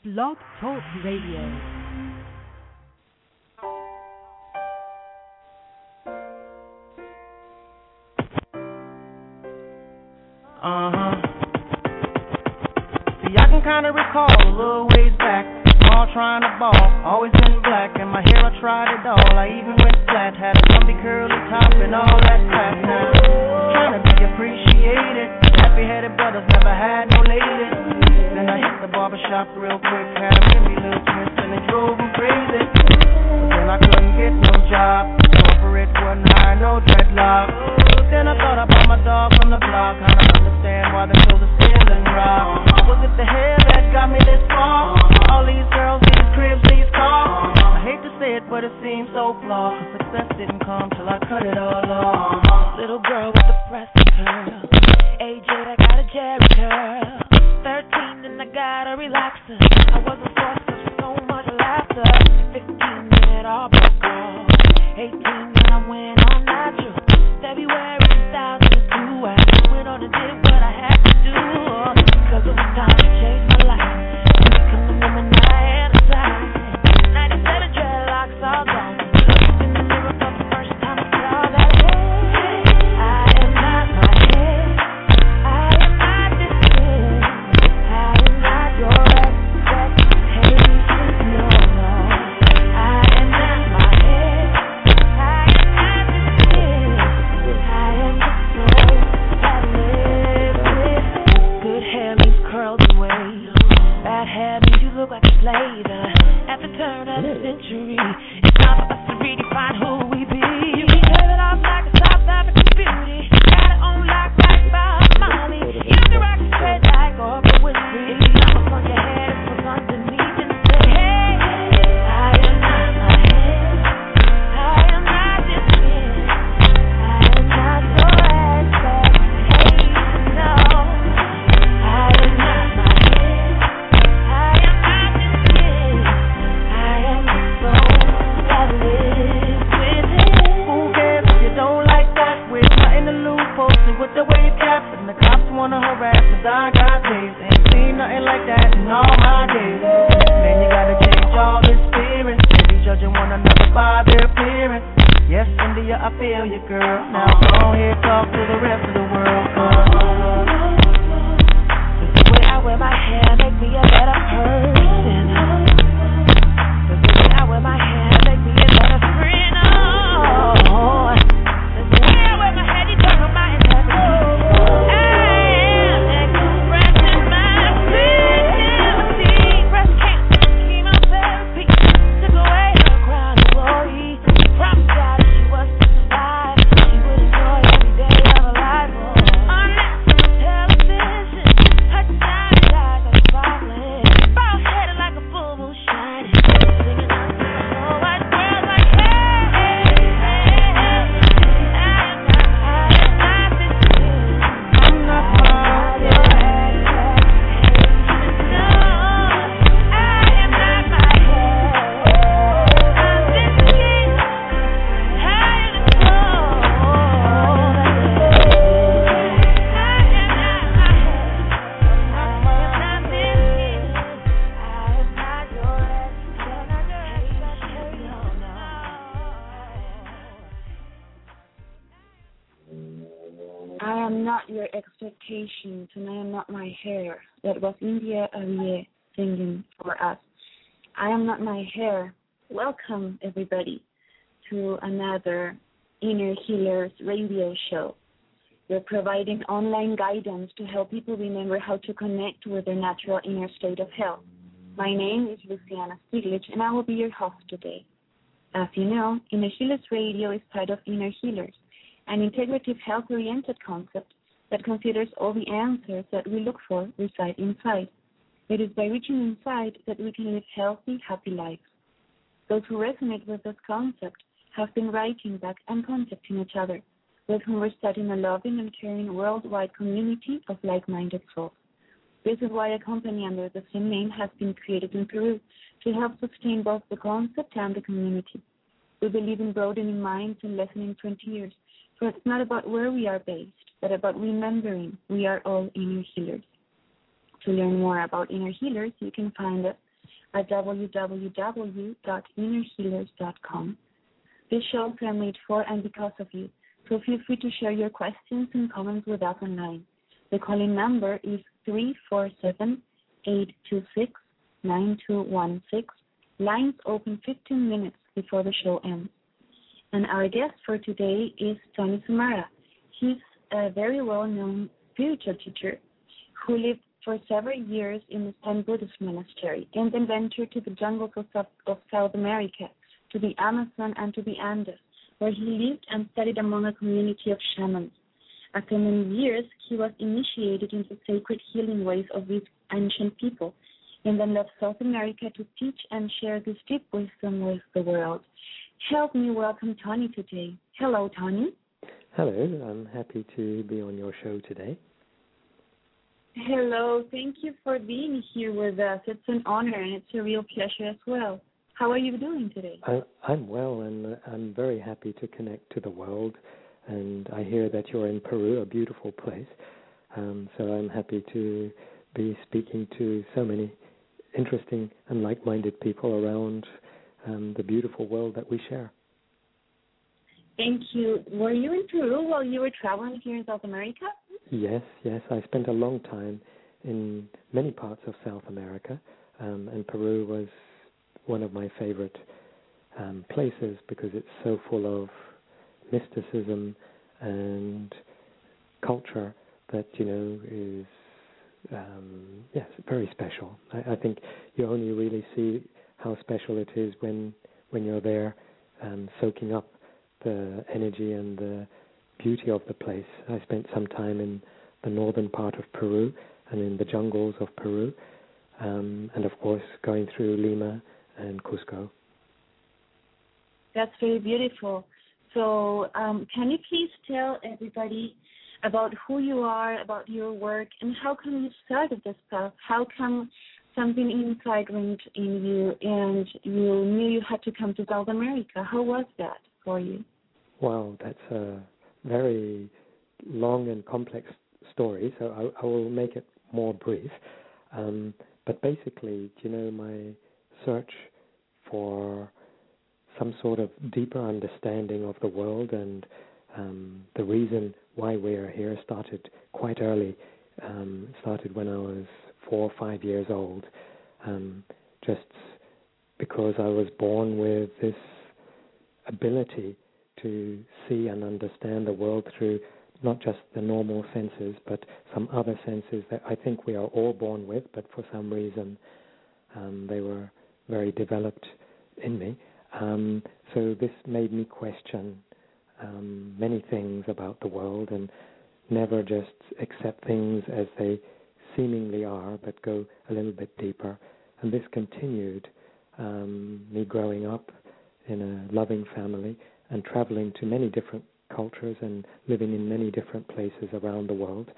Blog Talk Radio. See, I can kinda recall a little ways back. All trying to ball, always been black. And my hair, I tried it all. I even went flat, had a lumpy curly top and all that crap. Now, trying to be appreciated. Happy-headed brothers never had no ladies. Then I hit the barbershop real quick, had them give me a little twist, and they drove them crazy. But then I couldn't get no job. Corporate wasn't high, no dreadlock. Then I thought about my dog from the block, kinda understand why they told the ceiling rock. Was it the hair that got me this far? All these girls, these cribs, these cars. I hate to say it, but it seems so flawed. 'Cause success didn't come till I cut it all off. Little girl with the pressed curl. AJ, I got a Jerry curl. 13 and I got a relaxer. I wasn't forced to so much laughter. 15 and it all broke off. 18 and I went on natural. February 2002, I went on and did what I had to do. 'Cause it was time to change my life. Become the woman that I am inside. 97 dreadlocks all gone. Looked in the mirror for the first time and saw that I am not my head. I am not this kid. I am not your expectations. No, no. I am not my head. I am not this kid. I am the soul that lives with. Good hair leaves curls and waves. Bad hair means you look like a slave. At the turn of the century, it's time for us to redefine who we be. You can turn it off like a South African beauty. Got it on lock like Bob Marley. You can rock it straight like Oprah Winfrey. If it's not what's on your head, it's what's underneath. And say, hey, I am not my head. I am not this kid. I am not your expectation. No, I am not my head. I am not this kid. I am the soul that lives within. Who cares if you don't like that? With nothing to lose, posted with the wave cap. And the cops wanna harass, 'cause I got days. Ain't seen nothing like that in all my days. Man, you gotta change all this spirit. They be judging one another by their appearance. Yes, India, I feel you, girl. Now go ahead, talk to the rest of the world, The way I wear my hair make me a better person. The way I wear my hair make me a better friend. Oh, the way I wear my hair determines my integrity. I am expressing my creativity. Breast cancer, chemotherapy took away her crown of glory. Promised God if she was to survive, she would enjoy every day of her life. On national television, her shining eyes are sparkling, bald headed like a full moon shining, singing out to the whole wide world like, hey, hey, hey, hey. I am not this kid. I'm not my Your expectations. No, I am not my head. I'm this kid. I am the soul that lives. I am not my head. I am not this kid. I am not your expectations. No. I am not your expectations, and I am not my hair. That was India Arie singing for us. I am not my hair. Welcome, everybody, to another Inner Healers radio show. We're providing online guidance to help people remember how to connect with their natural inner state of health. My name is Luciana Stiglitz, and I will be your host today. As you know, Inner Healers Radio is part of Inner Healers, an integrative health-oriented concept that considers all the answers that we look for reside inside. It is by reaching inside that we can live healthy, happy lives. Those who resonate with this concept have been writing back and contacting each other, with whom we're starting a loving and caring worldwide community of like-minded souls. This is why a company under the same name has been created in Peru to help sustain both the concept and the community. We believe in broadening minds and lessening 20 years, so it's not about where we are based, but about remembering we are all inner healers. To learn more about Inner Healers, you can find us at www.innerhealers.com. These shows are made for and because of you, so feel free to share your questions and comments with us online. The calling number is 347-826-9216. Lines open 15 minutes before the show ends. And our guest for today is Tony Sumara. He's a very well-known spiritual teacher who lived for several years in the Zen Buddhist monastery and then ventured to the jungles of South America, to the Amazon and to the Andes, where he lived and studied among a community of shamans. After many years, he was initiated into sacred healing ways of these ancient people, and then left South America to teach and share this deep wisdom with the world. Help me welcome Tony today. Hello, Tony. Hello, I'm happy to be on your show today. Hello, thank you for being here with us. It's an honor and it's a real pleasure as well. How are you doing today? I'm well, and I'm very happy to connect to the world. And I hear that you're in Peru, a beautiful place. So I'm happy to be speaking to so many interesting and like-minded people around the beautiful world that we share. Thank you. Were you in Peru while you were traveling here in South America? Yes. I spent a long time in many parts of South America, and Peru was one of my favorite places because it's so full of mysticism and culture that, is very special. I think you only really see how special it is when you're there soaking up the energy and the beauty of the place. I spent some time in the northern part of Peru and in the jungles of Peru, and of course going through Lima and Cusco. That's very beautiful. So can you please tell everybody about who you are, about your work, and how come you started this path? How come something inside went in you and you knew you had to come to South America? How was that for you? Wow, that's a very long and complex story, so I will make it more brief. But basically, my search for some sort of deeper understanding of the world and the reason why we are here started quite early. Started when I was 4 or 5 years old, just because I was born with this ability to see and understand the world through not just the normal senses, but some other senses that I think we are all born with, but for some reason they were very developed in me. So this made me question many things about the world and never just accept things as they seemingly are, but go a little bit deeper. And this continued me growing up in a loving family and traveling to many different cultures and living in many different places around the world,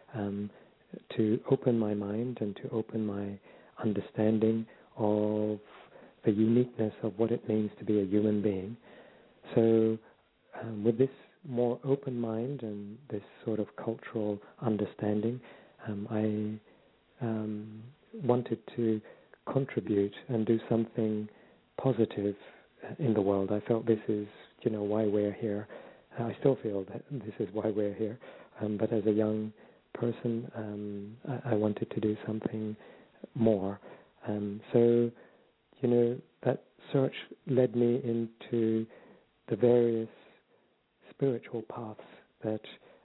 to open my mind and to open my understanding of the uniqueness of what it means to be a human being. So with this more open mind and this sort of cultural understanding, I wanted to contribute and do something positive in the world. I felt this is, why we're here. I still feel that this is why we're here. But as a young person, I wanted to do something more. So, that search led me into the various spiritual paths that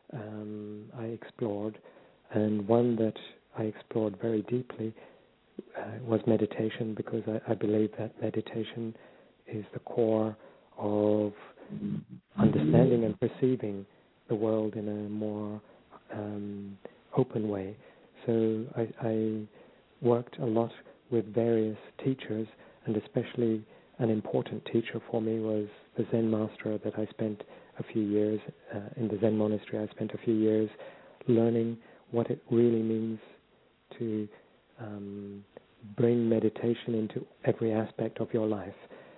I explored, and one that I explored very deeply was meditation, because I believe that meditation is the core of understanding and perceiving the world in a more open way. So I worked a lot with various teachers, and especially an important teacher for me was the Zen master that I spent a few years in the Zen monastery. I spent a few years learning what it really means to bring meditation into every aspect of your life.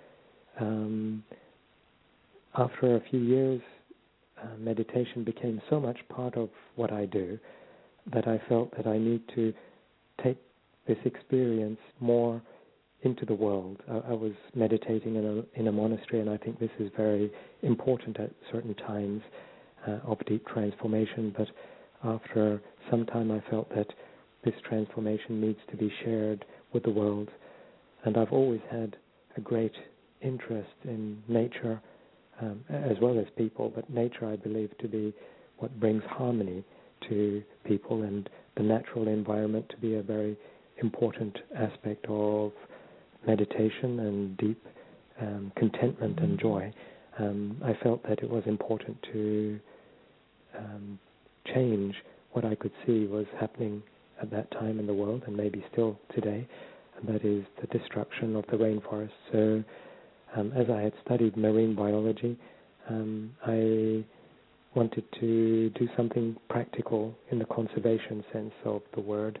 After a few years, meditation became so much part of what I do that I felt that I need to take this experience more into the world. I was meditating in a monastery, and I think this is very important at certain times of deep transformation. But after some time, I felt that this transformation needs to be shared with the world. And I've always had a great interest in nature as well as people, but nature I believe to be what brings harmony to people, and the natural environment to be a very important aspect of meditation and deep contentment and joy. I felt that it was important to change what I could see was happening at that time in the world, and maybe still today, and that is the destruction of the rainforest. So as I had studied marine biology, I wanted to do something practical in the conservation sense of the word,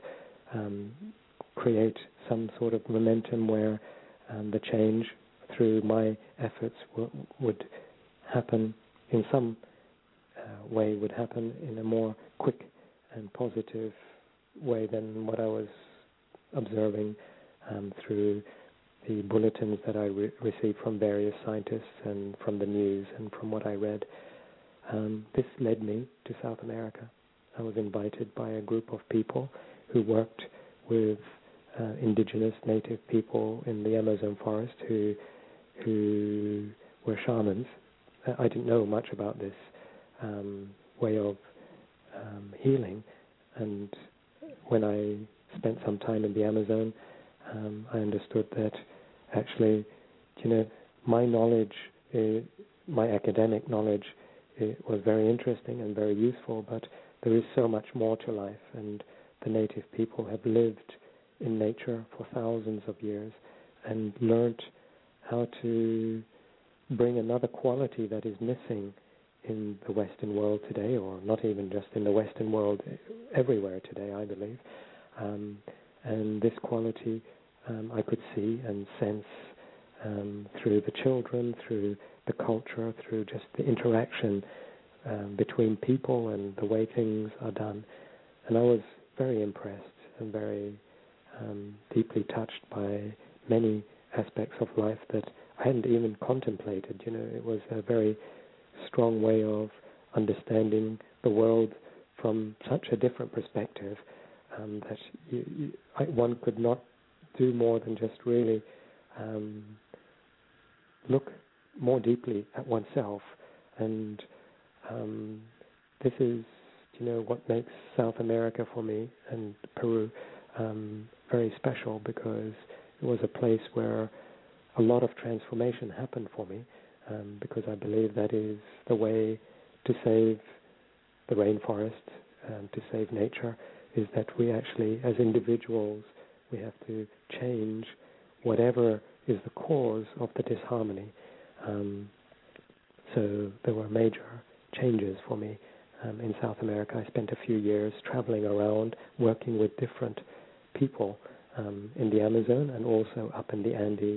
create some sort of momentum where the change through my efforts would happen in some way, would happen in a more quick and positive way than what I was observing through the bulletins that I received from various scientists and from the news and from what I read. This led me to South America. I was invited by a group of people who worked with indigenous native people in the Amazon forest who were shamans. I didn't know much about this way of healing, and when I spent some time in the Amazon, I understood that actually, my knowledge, my academic knowledge, it was very interesting and very useful, but there is so much more to life, and the native people have lived in nature for thousands of years and learnt how to bring another quality that is missing in the Western world today, or not even just in the Western world, everywhere today, I believe. And this quality I could see and sense through the children, through the culture, through just the interaction between people and the way things are done. And I was very impressed and very deeply touched by many aspects of life that I hadn't even contemplated. It was a very strong way of understanding the world from such a different perspective that one could not do more than just really look more deeply at oneself. And this is, what makes South America for me and Peru very special, because it was a place where a lot of transformation happened for me, because I believe that is the way to save the rainforest, to save nature, is that we actually, as individuals, we have to change whatever is the cause of the disharmony. So there were major changes for me in South America. I spent a few years traveling around, working with different people in the Amazon and also up in the Andes.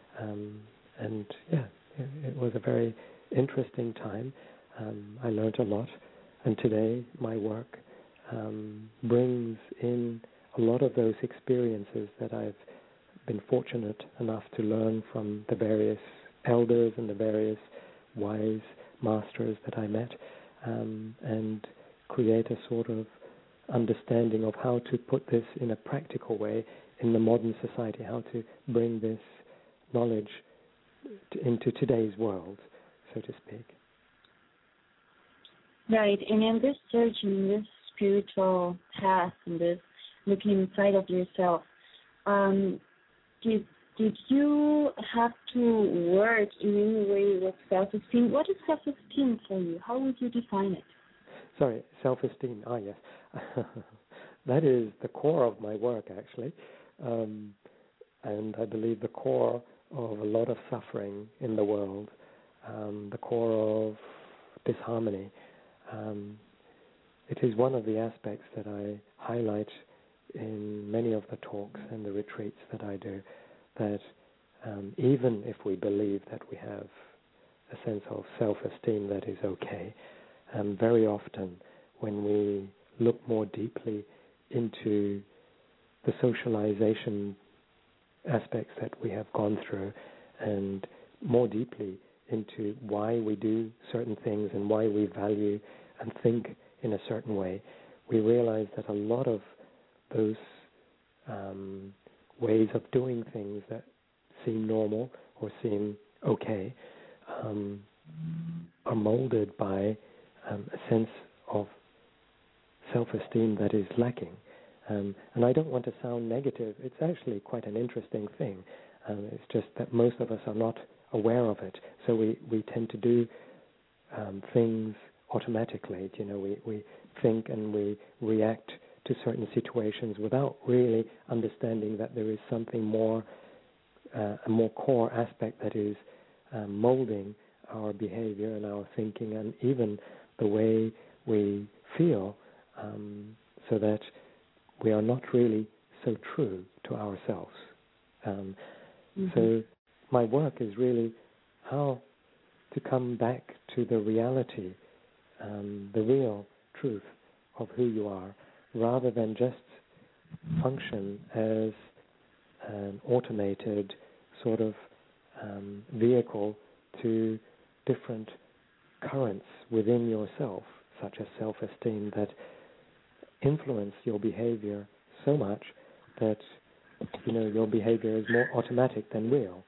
It was a very interesting time. I learned a lot, and today my work brings in a lot of those experiences that I've been fortunate enough to learn from the various elders and the various wise masters that I met, and create a sort of understanding of how to put this in a practical way in the modern society, how to bring this knowledge into today's world, so to speak. Right, and in this search, in this spiritual path, in this looking inside of yourself, did you have to work in any way with self-esteem? What is self-esteem for you? How would you define it? Sorry, self-esteem. Yes. That is the core of my work, actually. And I believe the core of a lot of suffering in the world, the core of disharmony. It is one of the aspects that I highlight in many of the talks and the retreats that I do, that even if we believe that we have a sense of self-esteem that is okay, very often when we look more deeply into the socialization aspects that we have gone through, and more deeply into why we do certain things and why we value and think in a certain way, we realize that a lot of those ways of doing things that seem normal or seem okay are molded by a sense of self-esteem that is lacking. And I don't want to sound negative. It's actually quite an interesting thing. It's just that most of us are not aware of it. So we tend to do things automatically. You know, we think and we react to certain situations without really understanding that there is something more, a more core aspect that is molding our behavior and our thinking and even the way we feel, so that we are not really so true to ourselves. So my work is really how to come back to the reality, the real truth of who you are, rather than just function as an automated sort of vehicle to different currents within yourself, such as self-esteem, that influence your behavior so much that, you know, your behavior is more automatic than real.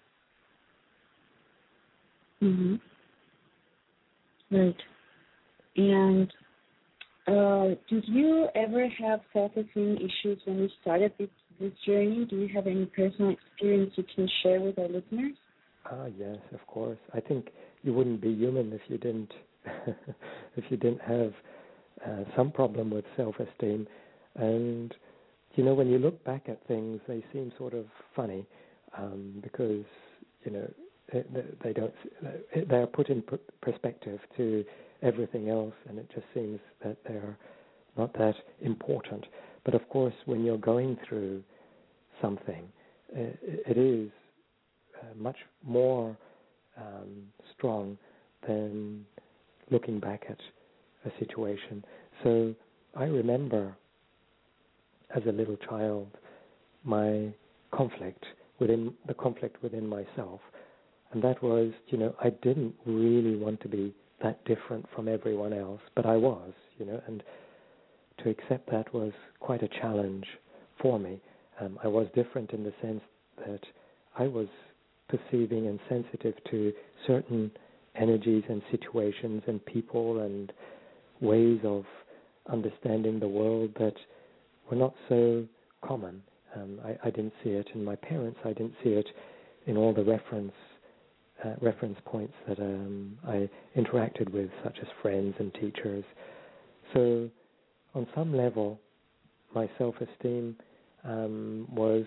Right. And did you ever have self-esteem issues when you started this journey? Do you have any personal experience you can share with our listeners? Yes, of course. I think you wouldn't be human if you didn't if you didn't have some problem with self-esteem. And you know, when you look back at things, they seem sort of funny because, you know, they're put in perspective to everything else, and it just seems that they're not that important. But of course, when you're going through something, it is much more strong than looking back at a situation. So I remember as a little child my conflict within myself, and that was, you know, I didn't really want to be that different from everyone else, but I was, you know, and to accept that was quite a challenge for me. I was different in the sense that I was perceiving and sensitive to certain energies and situations and people and ways of understanding the world that were not so common. I didn't see it in my parents. I didn't see it in all the reference points that I interacted with, such as friends and teachers. So on some level, my self-esteem was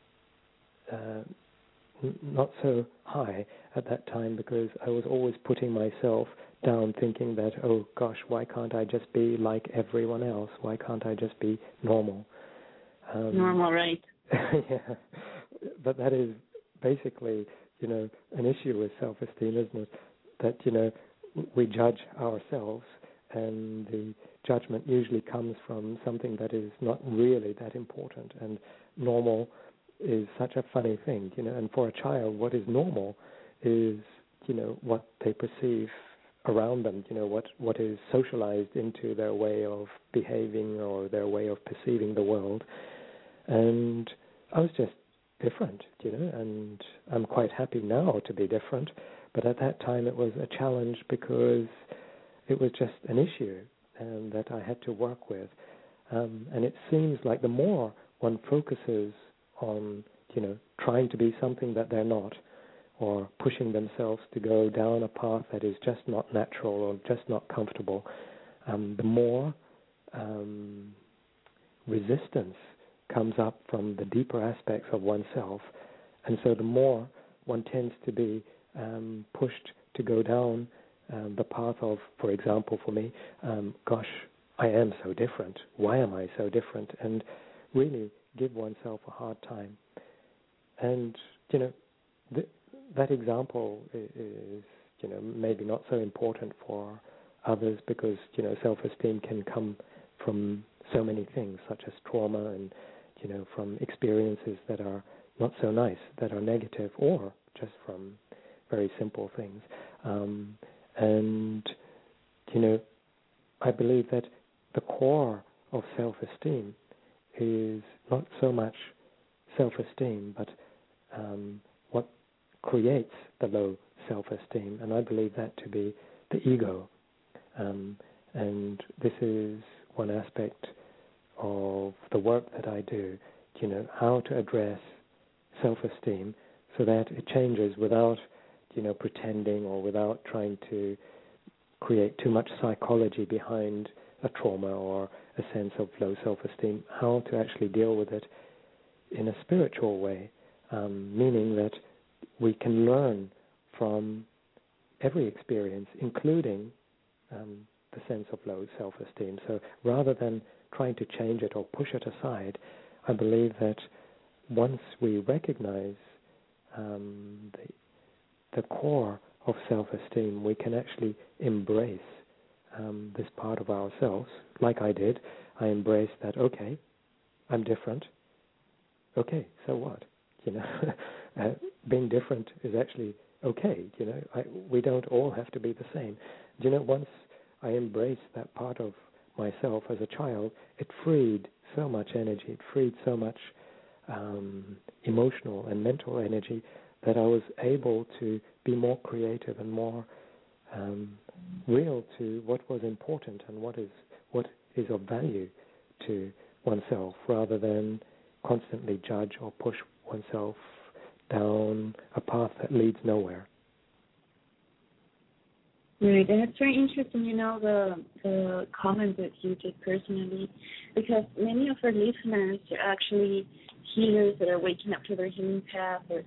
not so high at that time, because I was always putting myself down, thinking that, oh gosh, why can't I just be like everyone else? Why can't I just be normal? Normal, right? Yeah, but that is basically, you know, an issue with self-esteem, isn't it? That, you know, we judge ourselves, and the judgment usually comes from something that is not really that important. And normal is such a funny thing, you know. And for a child, what is normal is, you know, what they perceive around them, you know, what is socialized into their way of behaving or their way of perceiving the world. And I was just different, you know, and I'm quite happy now to be different. But at that time it was a challenge, because it was just an issue that I had to work with. And it seems like the more one focuses on, you know, trying to be something that they're not, or pushing themselves to go down a path that is just not natural or just not comfortable, the more resistance comes up from the deeper aspects of oneself. And so the more one tends to be pushed to go down the path of, for example, for me, gosh, I am so different. Why am I so different? And really give oneself a hard time. And, you know, that example is, you know, maybe not so important for others, because, you know, self-esteem can come from so many things, such as trauma and, you know, from experiences that are not so nice, that are negative, or just from very simple things. And, I believe that the core of self-esteem is not so much self-esteem, but what creates the low self-esteem. And I believe that to be the ego. And this is one aspect of the work that I do, how to address self-esteem so that it changes without, pretending or without trying to create too much psychology behind a trauma or a sense of low self-esteem, how to actually deal with it in a spiritual way, meaning that we can learn from every experience, including the sense of low self-esteem. So rather than trying to change it or push it aside, I believe that once we recognize the core of self-esteem, we can actually embrace this part of ourselves, like I did. I embraced that, okay, I'm different. Okay, so what? Being different is actually okay. We don't all have to be the same. Once I embraced that part of myself as a child, it freed so much energy. It freed so much emotional and mental energy that I was able to be more creative and more real to what was important and what is of value to oneself, rather than constantly judge or push oneself down a path that leads nowhere. Right, and it's very interesting, the comment that you did personally, because many of our listeners are actually healers that are waking up to their healing path or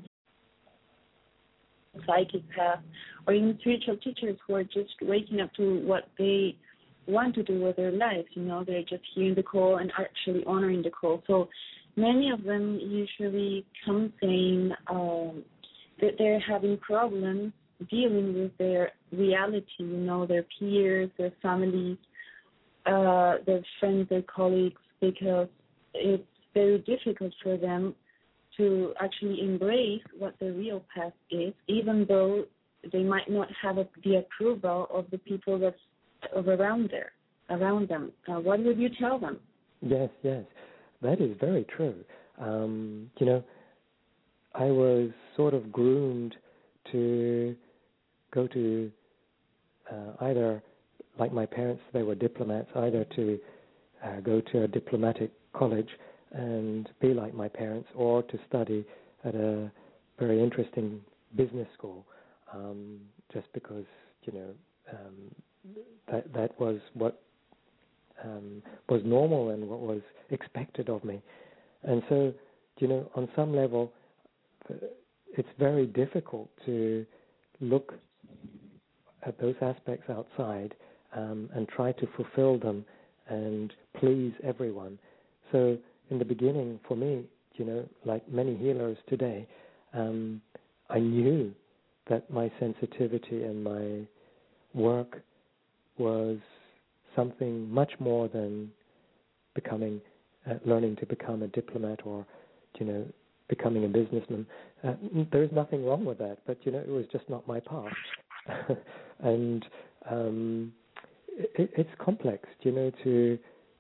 psychic path, or even spiritual teachers who are just waking up to what they want to do with their lives. They're just hearing the call and actually honoring the call. So many of them usually come saying that they're having problems dealing with their reality, their peers, their families, their friends, their colleagues, because it's very difficult for them to actually embrace what the real path is, even though they might not have the approval of the people that's around them. What would you tell them? Yes, that is very true. I was sort of groomed to go to either, like my parents, they were diplomats, either to go to a diplomatic college and be like my parents, or to study at a very interesting business school, just because, that was what was normal and what was expected of me. And so, on some level, it's very difficult to look at those aspects outside and try to fulfill them and please everyone. So in the beginning, for me, like many healers today, I knew that my sensitivity and my work was something much more than learning to become a diplomat or, becoming a businessman. There's nothing wrong with that, but, it was just not my path. And it's complex, to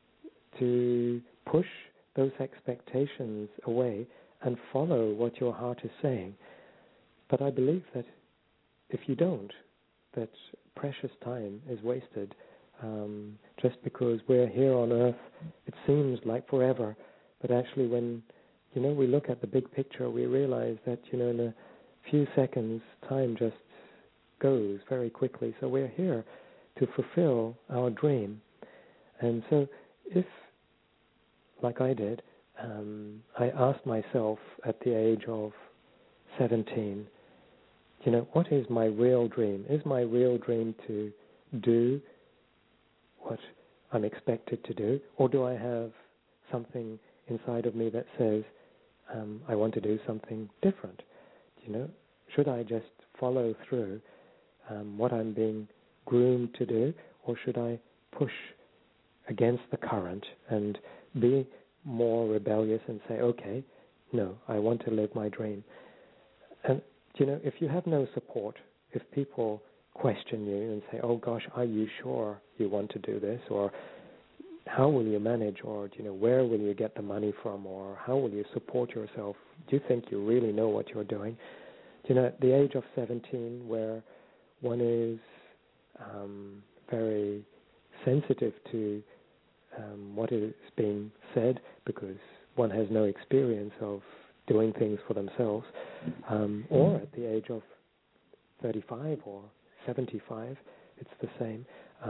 push those expectations away and follow what your heart is saying. But I believe that if you don't, that precious time is wasted. Just because we're here on earth, it seems like forever, but actually when we look at the big picture, we realize that in a few seconds time just goes very quickly. So we're here to fulfill our dream. And so if, like I did, I asked myself at the age of 17, what is my real dream? Is my real dream to do what I'm expected to do, or do I have something inside of me that says I want to do something different? Should I just follow through what I'm being groomed to do, or should I push against the current and be more rebellious and say, okay, no, I want to live my dream. And, if you have no support, if people question you and say, oh gosh, are you sure you want to do this? Or how will you manage? Or, where will you get the money from? Or how will you support yourself? Do you think you really know what you're doing? At the age of 17, where one is very sensitive to what is being said, because one has no experience of doing things for themselves, or at the age of 35 or 75, it's the same.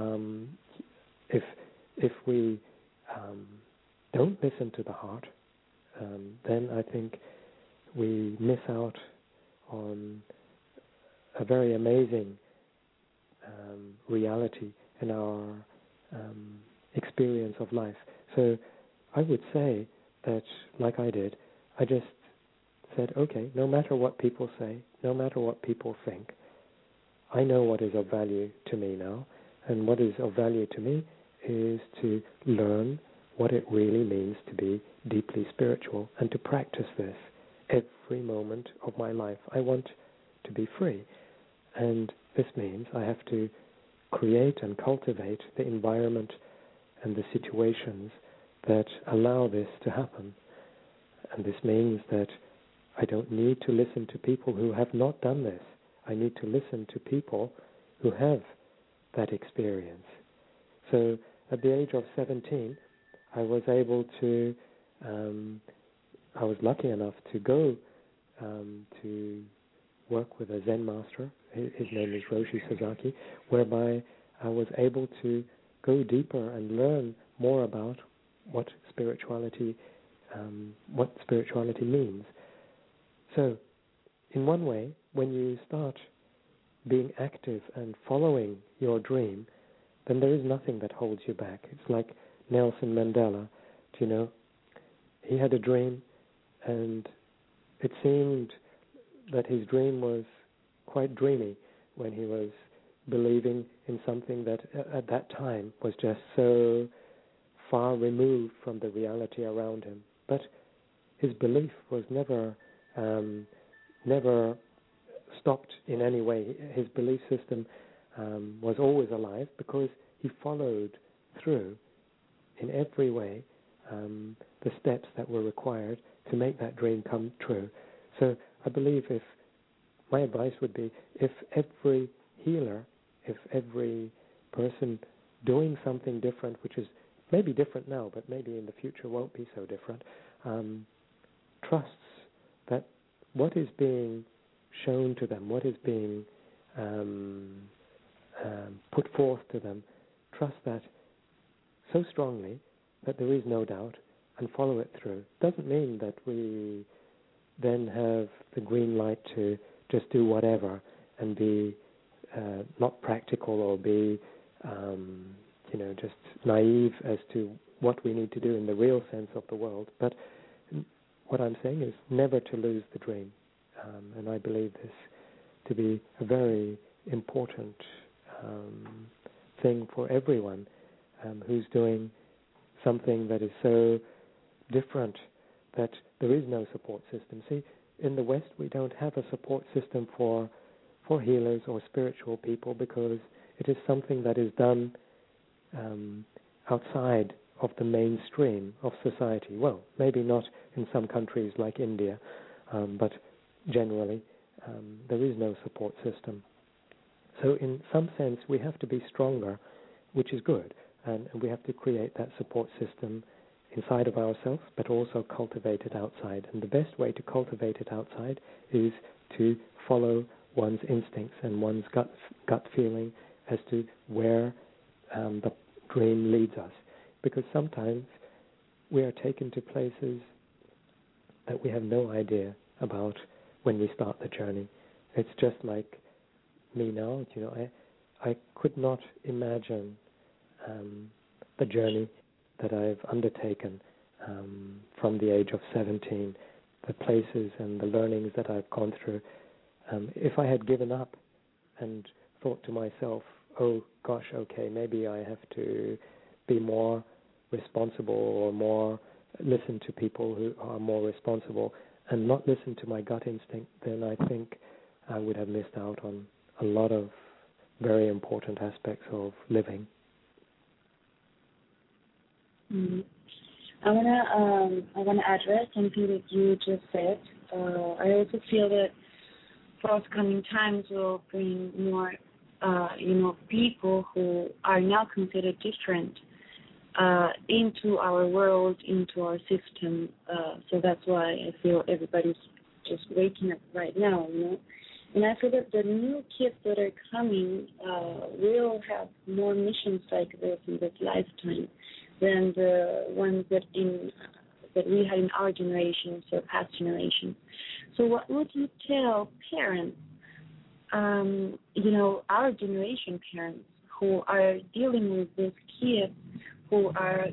If we don't listen to the heart, then I think we miss out on a very amazing reality in our experience of life. So I would say that, like I did, I just said, okay, no matter what people say, no matter what people think, I know what is of value to me now, and what is of value to me is to learn what it really means to be deeply spiritual and to practice this every moment of my life. I want to be free, and this means I have to create and cultivate the environment and the situations that allow this to happen. And this means that I don't need to listen to people who have not done this. I need to listen to people who have that experience. So at the age of 17, I was able to, I was lucky enough to go to work with a Zen master. His name is Roshi Sasaki, whereby I was able to go deeper and learn more about what spirituality means. So, in one way, when you start being active and following your dream, then there is nothing that holds you back. It's like Nelson Mandela, he had a dream, and it seemed that his dream was quite dreamy when he was believing in something that at that time was just so far removed from the reality around him. But his belief was never stopped in any way. His belief system was always alive because he followed through in every way the steps that were required to make that dream come true. So I believe my advice would be, if every healer, if every person doing something different, which is maybe different now, but maybe in the future won't be so different, trusts that what is being shown to them, what is being put forth to them, trust that so strongly that there is no doubt and follow it through. Doesn't mean that we then have the green light to just do whatever and be not practical or be just naive as to what we need to do in the real sense of the world. But what I'm saying is never to lose the dream. And I believe this to be a very important thing for everyone who's doing something that is so different that there is no support system. See, in the West we don't have a support system for healers or spiritual people because it is something that is done outside of the mainstream of society. Well, maybe not in some countries like India, but generally there is no support system. So in some sense we have to be stronger, which is good, and we have to create that support system inside of ourselves, but also cultivate it outside. And the best way to cultivate it outside is to follow one's instincts and one's gut feeling as to where the dream leads us. Because sometimes we are taken to places that we have no idea about when we start the journey. It's just like me now, I could not imagine the journey that I've undertaken from the age of 17, the places and the learnings that I've gone through. If I had given up and thought to myself, oh gosh, okay, maybe I have to be more responsible or more listen to people who are more responsible and not listen to my gut instinct, then I think I would have missed out on a lot of very important aspects of living. Mm-hmm. I wanna address something that you just said. I also feel that forthcoming times will bring more, people who are now considered different into our world, into our system. So that's why I feel everybody's just waking up right now, And I feel that the new kids that are coming will have more missions like this in this lifetime than the ones that we had in our generations or past generations. So what would you tell parents, our generation parents who are dealing with these kids who are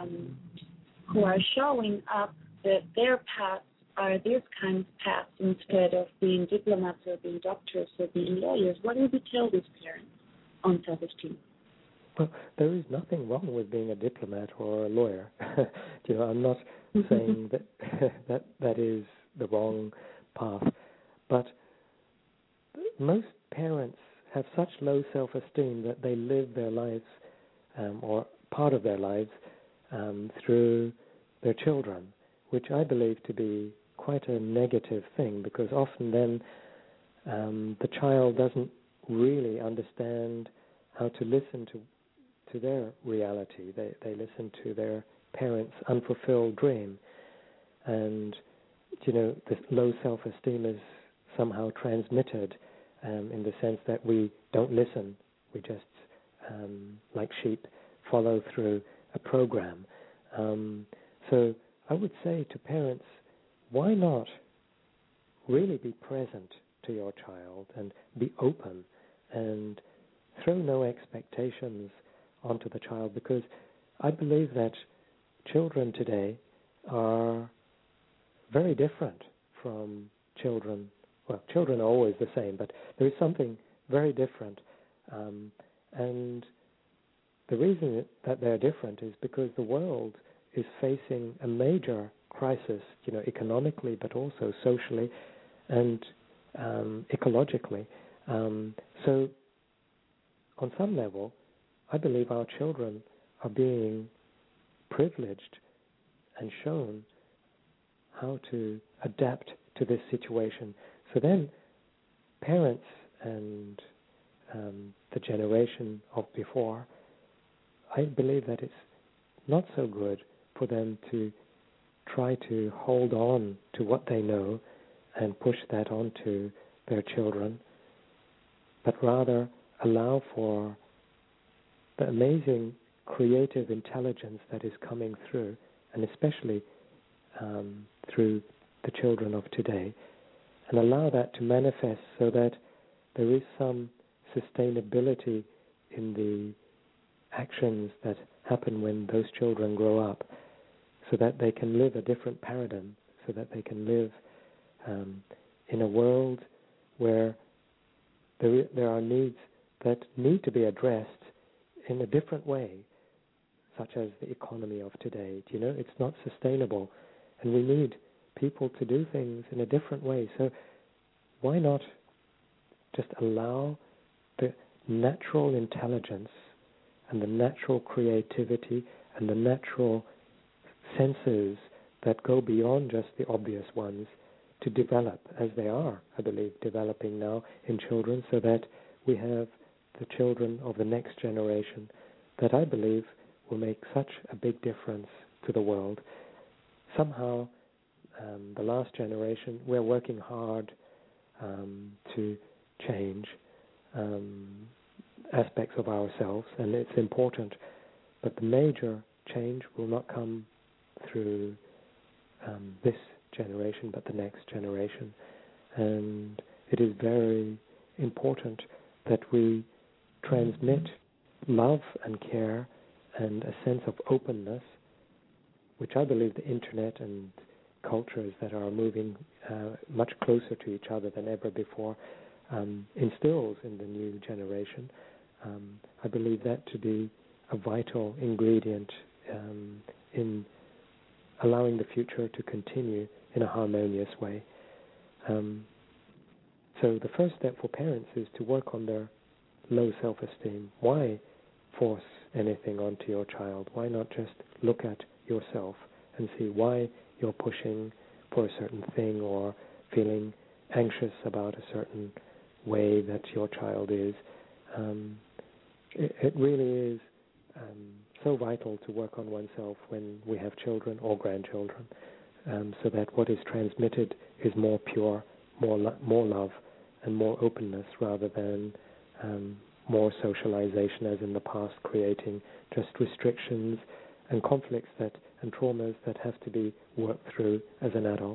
showing up that their paths are this kind of paths instead of being diplomats or being doctors or being lawyers? What would you tell these parents on self-esteem? Well, there is nothing wrong with being a diplomat or a lawyer. I'm not saying that is the wrong path, but most parents have such low self-esteem that they live their lives or part of their lives through their children, which I believe to be quite a negative thing, because often then the child doesn't really understand how to listen to their reality. They listen to their parents' unfulfilled dream, and this low self-esteem is somehow transmitted in the sense that we don't listen. We just, like sheep, follow through a program. So I would say to parents, why not really be present to your child and be open and throw no expectations onto the child, because I believe that children today are very different from children. Well, children are always the same, but there is something very different. And the reason that they're different is because the world is facing a major crisis, economically, but also socially and ecologically. So on some level, I believe our children are being privileged and shown how to adapt to this situation. So then parents and the generation of before, I believe that it's not so good for them to try to hold on to what they know and push that onto their children, but rather allow for the amazing creative intelligence that is coming through, and especially through the children of today, and allow that to manifest so that there is some sustainability in the actions that happen when those children grow up, so that they can live a different paradigm, so that they can live in a world where there are needs that need to be addressed in a different way, such as the economy of today. It's not sustainable, and we need people to do things in a different way. So why not just allow the natural intelligence and the natural creativity and the natural senses that go beyond just the obvious ones to develop, as they are, I believe, developing now in children, so that we have the children of the next generation that I believe will make such a big difference to the world. Somehow, the last generation, we're working hard to change aspects of ourselves, and it's important, but the major change will not come through this generation, but the next generation. And it is very important that we transmit love and care and a sense of openness, which I believe the internet and cultures that are moving much closer to each other than ever before instills in the new generation. I believe that to be a vital ingredient in allowing the future to continue in a harmonious way. So the first step for parents is to work on their low self-esteem. Why force anything onto your child? Why not just look at yourself and see why you're pushing for a certain thing or feeling anxious about a certain way that your child is? It really is so vital to work on oneself when we have children or grandchildren, so that what is transmitted is more pure, more love, and more openness rather than more socialization as in the past, creating just restrictions and conflicts and traumas that have to be worked through as an adult.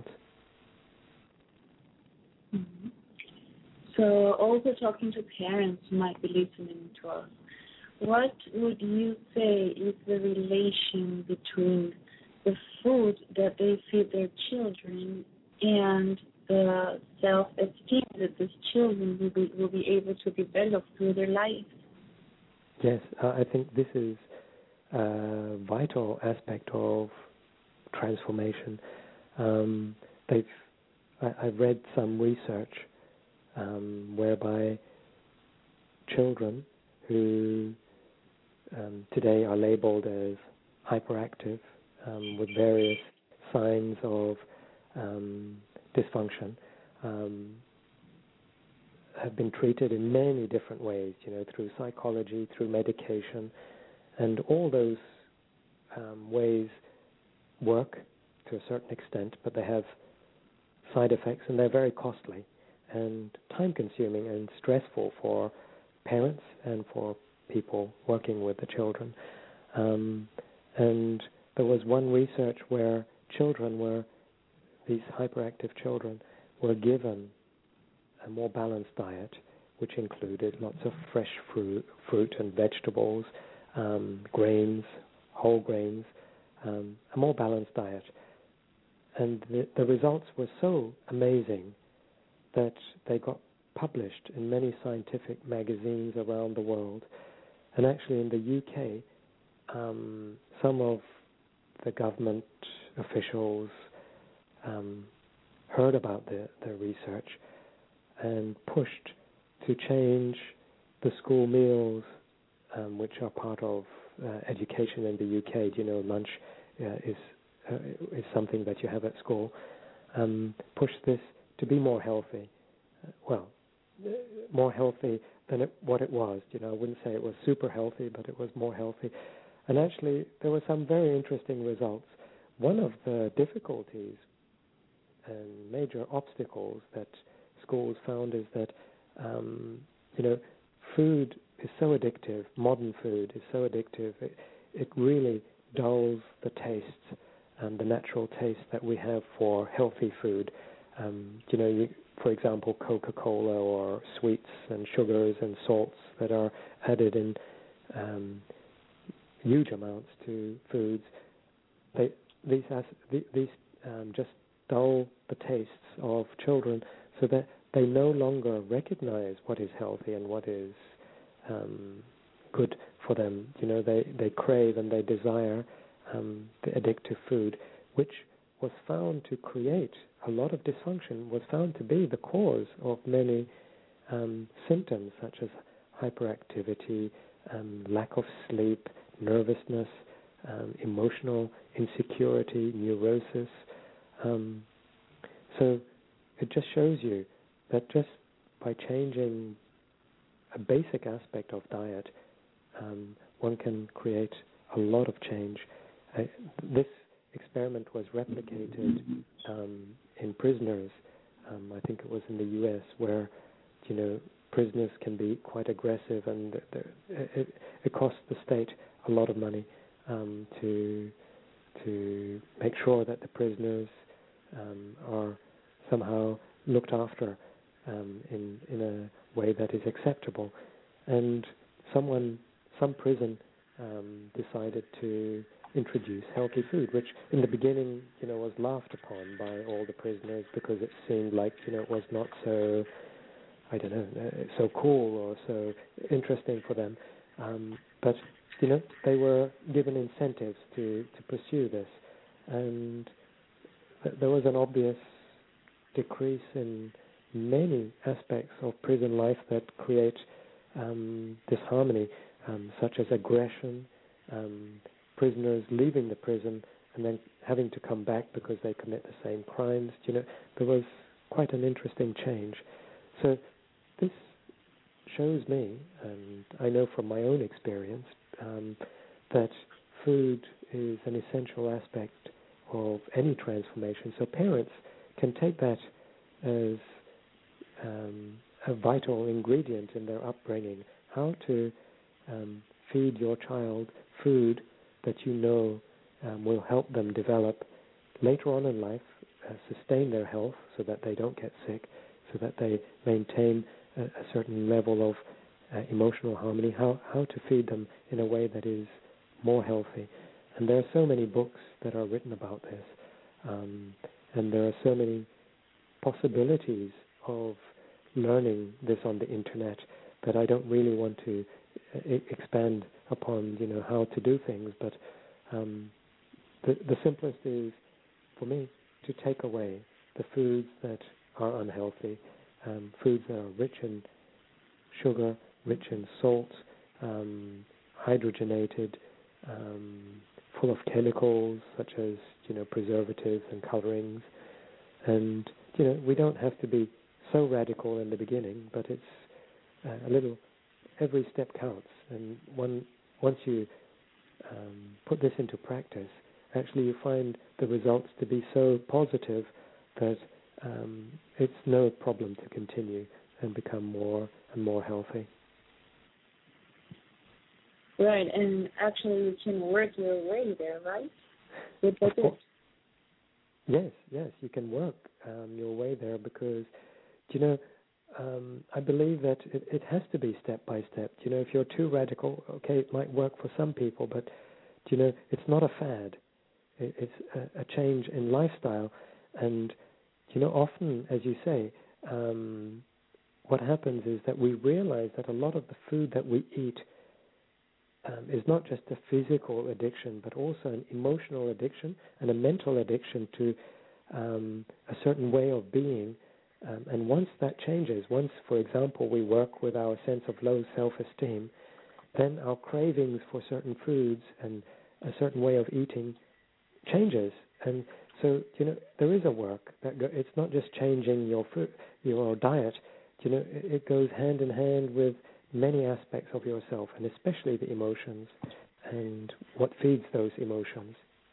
Mm-hmm. So also talking to parents who might be listening to us, what would you say is the relation between the food that they feed their children and the self-esteem that these children will be able to develop through their life? Yes, I think this is a vital aspect of transformation. I've read some research whereby children who today are labeled as hyperactive with various signs of dysfunction have been treated in many different ways, through psychology, through medication, and all those ways work to a certain extent, but they have side effects and they're very costly and time-consuming and stressful for parents and for people working with the children. And there was one research where these hyperactive children were given a more balanced diet, which included lots of fresh fruit and vegetables, grains, whole grains, a more balanced diet. And the results were so amazing that they got published in many scientific magazines around the world. And actually in the UK, some of the government officials heard about the research and pushed to change the school meals, which are part of education in the UK. Lunch is something that you have at school. Push this to be more healthy. More healthy than what it was. I wouldn't say it was super healthy, but it was more healthy. And actually, there were some very interesting results. One of the difficulties and major obstacles that schools found is that, food is so addictive. Modern food is so addictive. It really dulls the tastes and the natural taste that we have for healthy food. For example, Coca-Cola or sweets and sugars and salts that are added in huge amounts to foods. These just dull the tastes of children so that they no longer recognize what is healthy and what is good for them. They crave and they desire the addictive food, which was found to create a lot of dysfunction, was found to be the cause of many symptoms such as hyperactivity, lack of sleep, nervousness, emotional insecurity, neurosis. So it just shows you that just by changing a basic aspect of diet, one can create a lot of change. This experiment was replicated in prisoners. I think it was in the U.S. where, prisoners can be quite aggressive, and it costs the state a lot of money to make sure that the prisoners are somehow looked after in a way that is acceptable. And some prison decided to introduce healthy food, which in the beginning, was laughed upon by all the prisoners because it seemed like, it was not so, so cool or so interesting for them. But they were given incentives to pursue this. and there was an obvious decrease in many aspects of prison life that create disharmony, such as aggression, prisoners leaving the prison and then having to come back because they commit the same crimes. There was quite an interesting change. So this shows me, and I know from my own experience, that food is an essential aspect of any transformation. So parents can take that as a vital ingredient in their upbringing, how to feed your child food that you know will help them develop later on in life, sustain their health so that they don't get sick, so that they maintain a certain level of emotional harmony, how to feed them in a way that is more healthy. And there are so many books that are written about this, and there are so many possibilities of learning this on the internet that I don't really want to expand upon, how to do things. But the simplest is, for me, to take away the foods that are unhealthy, foods that are rich in sugar, rich in salt, hydrogenated, full of chemicals such as, preservatives and colorings. And, we don't have to be so radical in the beginning, but it's a little, every step counts. And once you put this into practice, actually you find the results to be so positive that it's no problem to continue and become more and more healthy. Right, and actually you can work your way there, right? With the book. Yes, you can work your way there because, I believe that it has to be step by step. If you're too radical, okay, it might work for some people, but, it's not a fad. It's a change in lifestyle. And, often, as you say, what happens is that we realize that a lot of the food that we eat is not just a physical addiction, but also an emotional addiction and a mental addiction to a certain way of being. And once that changes, once, for example, we work with our sense of low self-esteem, then our cravings for certain foods and a certain way of eating changes. And so, there is a work that it's not just changing your food, your diet. It goes hand in hand with many aspects of yourself, and especially the emotions and what feeds those emotions.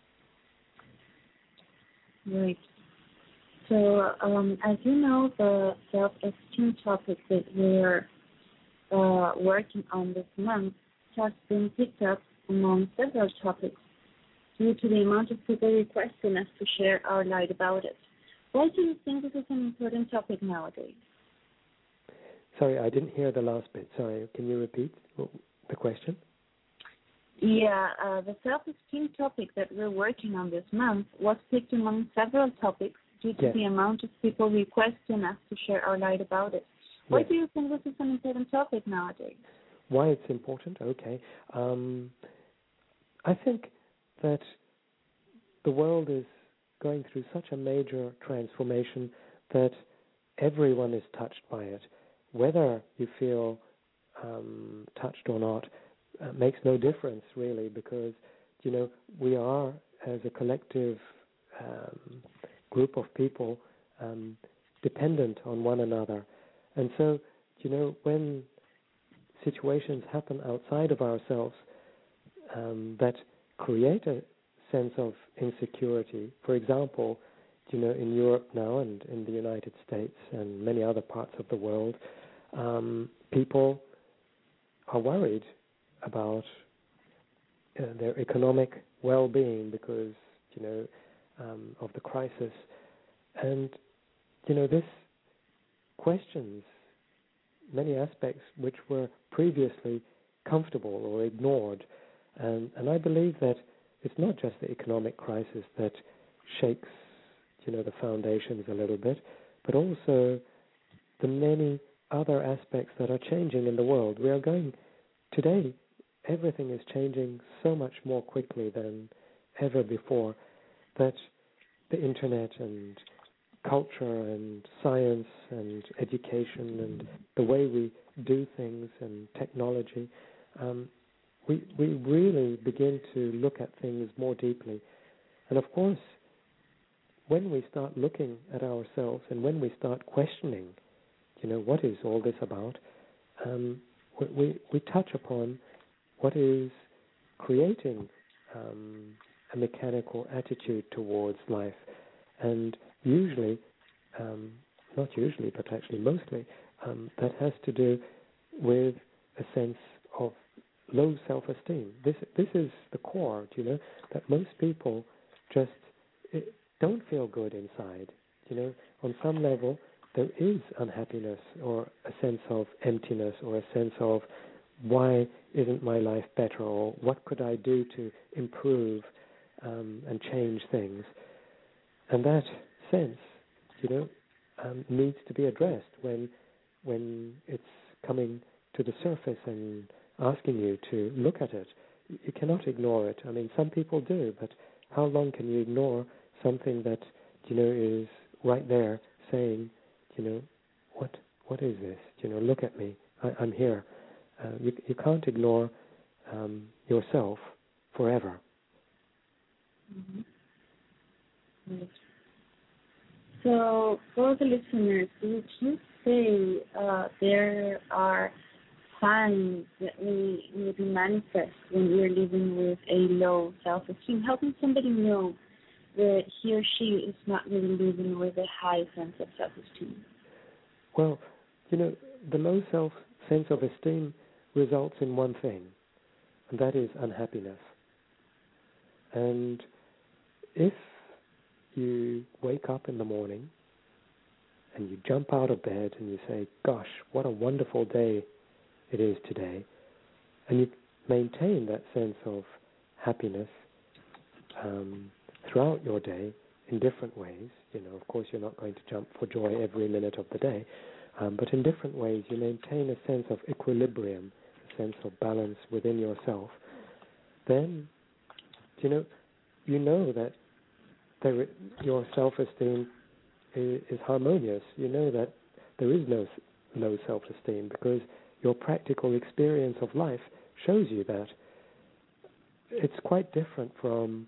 Right. So, as you know, the self-esteem topic that we're working on this month has been picked up among several topics due to the amount of people requesting us to share our light about it. Why do you think this is an important topic nowadays? Sorry, I didn't hear the last bit. Sorry, can you repeat the question? Yeah, the self-esteem topic that we're working on this month was picked among several topics due to the amount of people requesting us to share our light about it. Why do you think this is an important topic nowadays? Why it's important? Okay. I think that the world is going through such a major transformation that everyone is touched by it. Whether you feel touched or not makes no difference, really, because, we are, as a collective group of people, dependent on one another. And so, when situations happen outside of ourselves that create a sense of insecurity, for example, in Europe now and in the United States and many other parts of the world, people are worried about their economic well-being because, of the crisis. And, this questions many aspects which were previously comfortable or ignored. And I believe that it's not just the economic crisis that shakes, the foundations a little bit, but also the many other aspects that are changing in the world. We are going, today, everything is changing so much more quickly than ever before. that the internet and culture and science and education and the way we do things and technology, we really begin to look at things more deeply. And of course, when we start looking at ourselves and when we start questioning, what is all this about, we touch upon what is creating a mechanical attitude towards life. And usually, not usually, but actually mostly, that has to do with a sense of low self-esteem. This is the core, that most people just don't feel good inside. On some level, there is unhappiness or a sense of emptiness or a sense of why isn't my life better, or what could I do to improve and change things. And that sense, needs to be addressed when it's coming to the surface and asking you to look at it. You cannot ignore it. I mean, some people do, but how long can you ignore something that, is right there saying, what is this? Look at me. I'm here. You can't ignore yourself forever. Mm-hmm. Yes. So, for the listeners, would you say there are signs that may be manifest when we're living with a low self-esteem? How can somebody know that he or she is not really living with a high sense of self-esteem? Well, the low sense of esteem results in one thing, and that is unhappiness. And if you wake up in the morning and you jump out of bed and you say, gosh, what a wonderful day it is today, and you maintain that sense of happiness throughout your day in different ways, of course you're not going to jump for joy every minute of the day, but in different ways you maintain a sense of equilibrium, a sense of balance within yourself, then, you know that your self-esteem is harmonious. You know that there is no low self-esteem because your practical experience of life shows you that. It's quite different from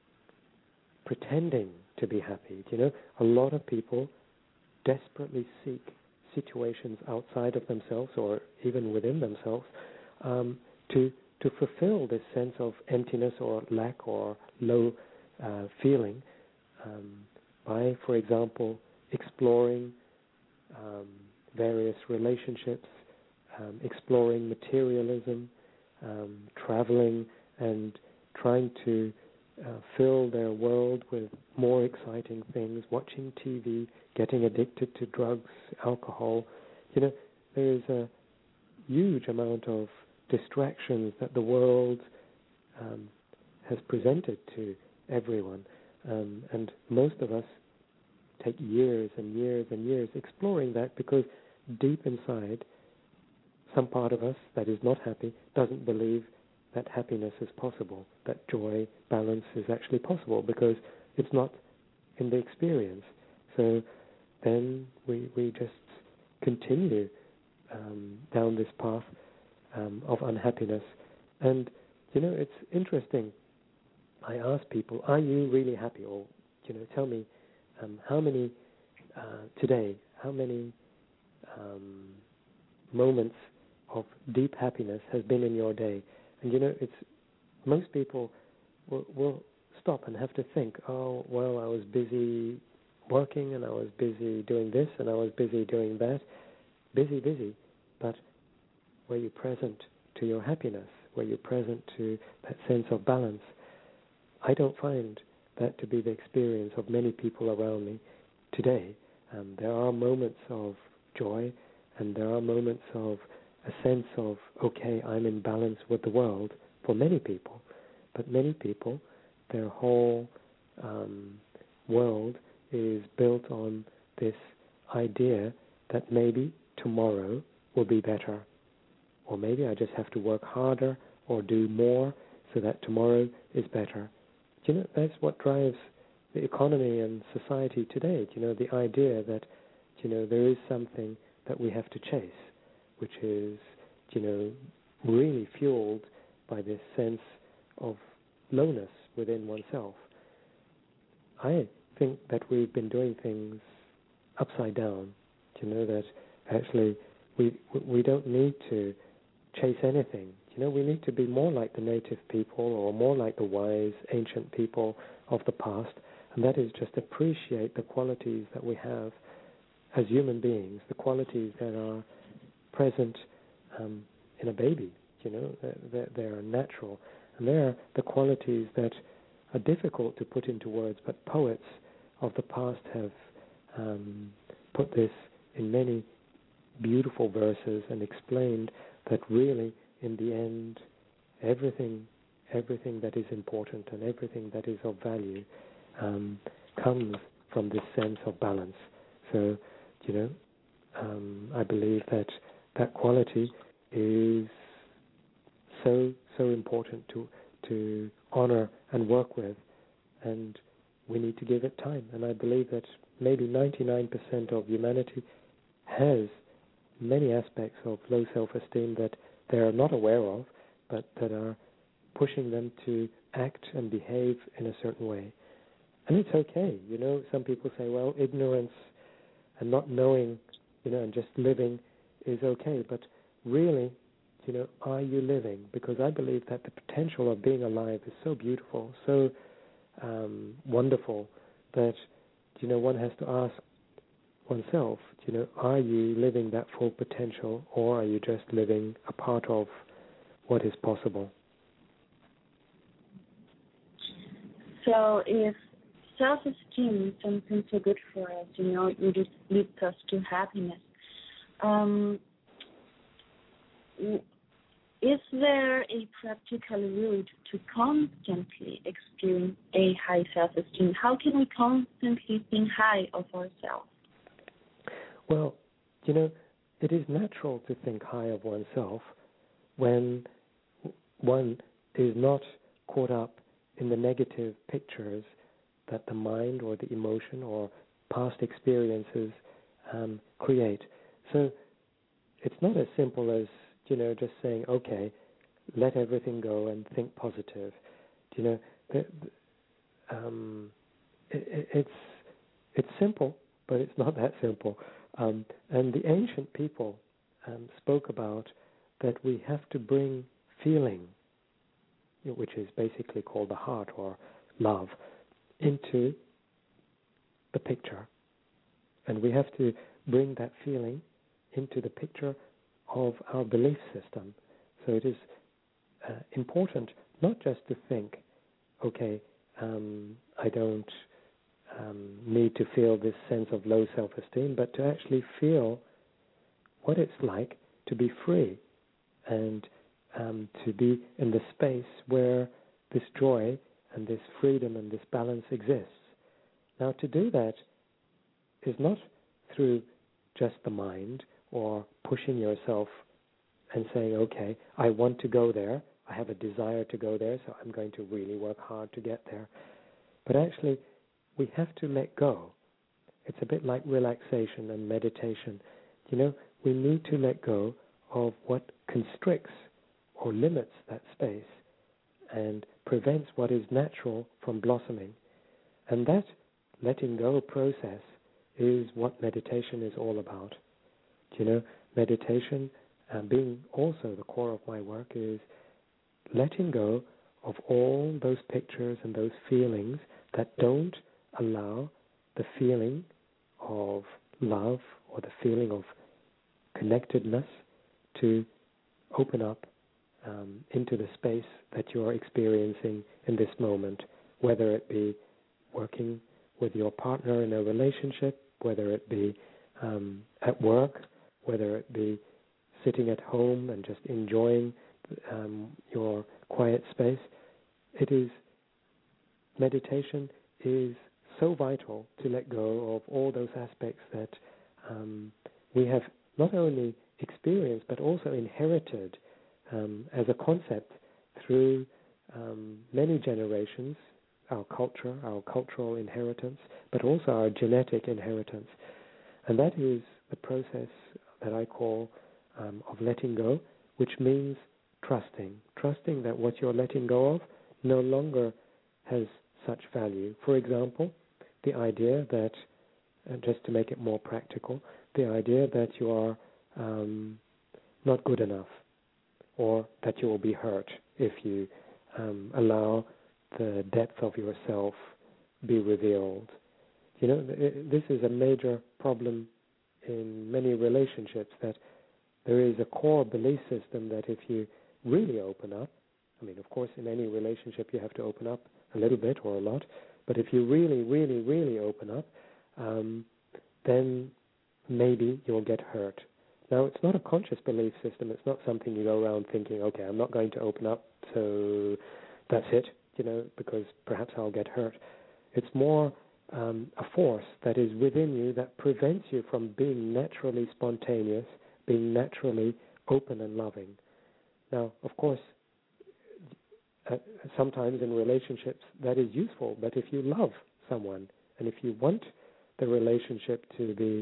pretending to be happy. A lot of people desperately seek situations outside of themselves or even within themselves to fulfill this sense of emptiness or lack or low feeling by, for example, exploring various relationships, exploring materialism, traveling and trying to fill their world with more exciting things, watching TV, getting addicted to drugs, alcohol. There is a huge amount of distractions that the world has presented to everyone. And most of us take years and years and years exploring that because deep inside, some part of us that is not happy doesn't believe that happiness is possible, that joy, balance is actually possible because it's not in the experience. So then we just continue down this path of unhappiness. And, it's interesting. I ask people, are you really happy? Or, tell me how many today, how many moments of deep happiness has been in your day? And, it's most people will stop and have to think, oh, well, I was busy working and I was busy doing this and I was busy doing that. Busy. But were you present to your happiness? Were you present to that sense of balance? I don't find that to be the experience of many people around me today. There are moments of joy and there are moments of a sense of, okay, I'm in balance with the world for many people. But many people, their whole world is built on this idea that maybe tomorrow will be better. Or maybe I just have to work harder or do more so that tomorrow is better. That's what drives the economy and society today. The idea that there is something that we have to chase, which is really fueled by this sense of lowness within oneself. I think that we've been doing things upside down. That actually we don't need to chase anything. We need to be more like the native people, or more like the wise ancient people of the past, and that is just appreciate the qualities that we have as human beings, the qualities that are present in a baby. They are natural, and they are the qualities that are difficult to put into words, but poets of the past have put this in many beautiful verses and explained that really, in the end, everything that is important and everything that is of value comes from this sense of balance. So, I believe that quality is so important to honor and work with, and we need to give it time. And I believe that maybe 99% of humanity has many aspects of low self-esteem that they are not aware of, but that are pushing them to act and behave in a certain way. And it's okay. Some people say, well, ignorance and not knowing, and just living is okay. But really, are you living? Because I believe that the potential of being alive is so beautiful, so wonderful, that, one has to ask oneself, are you living that full potential, or are you just living a part of what is possible? So if self-esteem is something so good for us, it leads us to happiness. Is there a practical route to constantly experience a high self-esteem? How can we constantly think high of ourselves? Well, it is natural to think high of oneself when one is not caught up in the negative pictures that the mind or the emotion or past experiences create. So it's not as simple as, just saying, okay, let everything go and think positive. It's simple, but it's not that simple. And the ancient people spoke about that we have to bring feeling, which is basically called the heart or love, into the picture. And we have to bring that feeling into the picture of our belief system. So it is important not just to think, okay, I don't need to feel this sense of low self-esteem, but to actually feel what it's like to be free and to be in the space where this joy and this freedom and this balance exists. Now, to do that is not through just the mind or pushing yourself and saying, okay, I want to go there, I have a desire to go there, so I'm going to really work hard to get there. But actually, we have to let go. It's a bit like relaxation and meditation. We need to let go of what constricts or limits that space and prevents what is natural from blossoming. And that letting go process is what meditation is all about. Meditation, being also the core of my work, is letting go of all those pictures and those feelings that don't allow the feeling of love or the feeling of connectedness to open up into the space that you're experiencing in this moment, whether it be working with your partner in a relationship, whether it be at work, whether it be sitting at home and just enjoying your quiet space. Meditation is so vital to let go of all those aspects that we have not only experienced but also inherited as a concept through many generations, our culture, our cultural inheritance, but also our genetic inheritance. And that is the process that I call of letting go, which means trusting that what you're letting go of no longer has such value. For example, the idea that, just to make it more practical, the idea that you are not good enough, or that you will be hurt if you allow the depth of yourself be revealed. You know, this is a major problem in many relationships, that there is a core belief system that if you really open up, I mean, of course, in any relationship you have to open up a little bit or a lot, but if you really, really, really open up, then maybe you'll get hurt. Now, it's not a conscious belief system. It's not something you go around thinking, okay, I'm not going to open up, so that's it, you know, because perhaps I'll get hurt. It's more a force that is within you that prevents you from being naturally spontaneous, being naturally open and loving. Now, of course, sometimes in relationships that is useful, but if you love someone and if you want the relationship to be